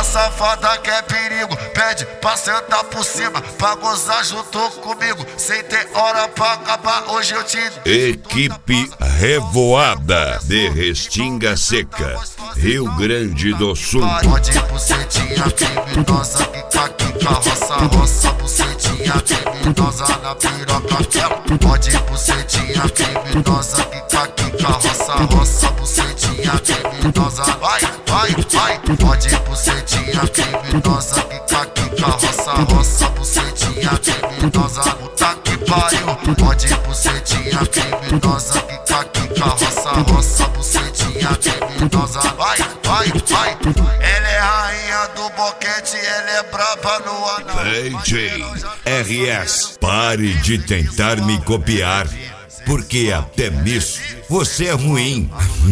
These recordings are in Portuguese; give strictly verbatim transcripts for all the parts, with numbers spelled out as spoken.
A safada que é perigo, pede pra sentar por cima, pra gozar junto comigo, sem ter hora pra acabar, hoje eu te... Equipe Revoada de Restinga Seca, Rio Grande do Sul. Pode bucetinha criminosa, quica, quica, roça, roça, bucetinha criminosa na piroca, quebra. Pode bucetinha criminosa, quica, quica, roça, roça, bucetinha criminosa. Vai, vai, vai. Pode bucetinha criminosa, quica, quica, roça, roça, bucetinha criminosa. Puta que pariu. Pode bucetinha criminosa, quica, quica, roça, roça, bucetinha criminosa. Vai, vai, vai. Ela é rainha do boquete, ela é braba no anal. D J R S, pare de tentar me copiar, porque até nisso você é ruim.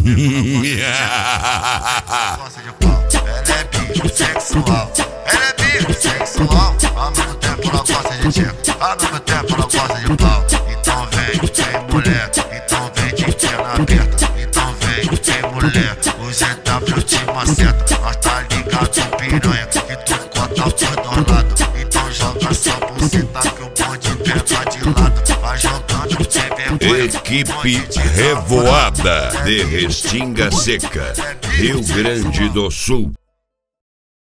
Ela é bissexual, ela é bissexual. Ao mesmo tempo ela gosta de tcheco, ao mesmo tempo ela gosta de pau. Então vem, vem mulher, então vem de perna aberta. Então vem, vem mulher, o Z W te maceta. Nós tá ligado piranha, que tu conta por do lado. Então joga só buceta que o bonde pega de lado. Vai jogando, sem vergonha. Equipe Revoada de Restinga Seca, Rio Grande do Sul.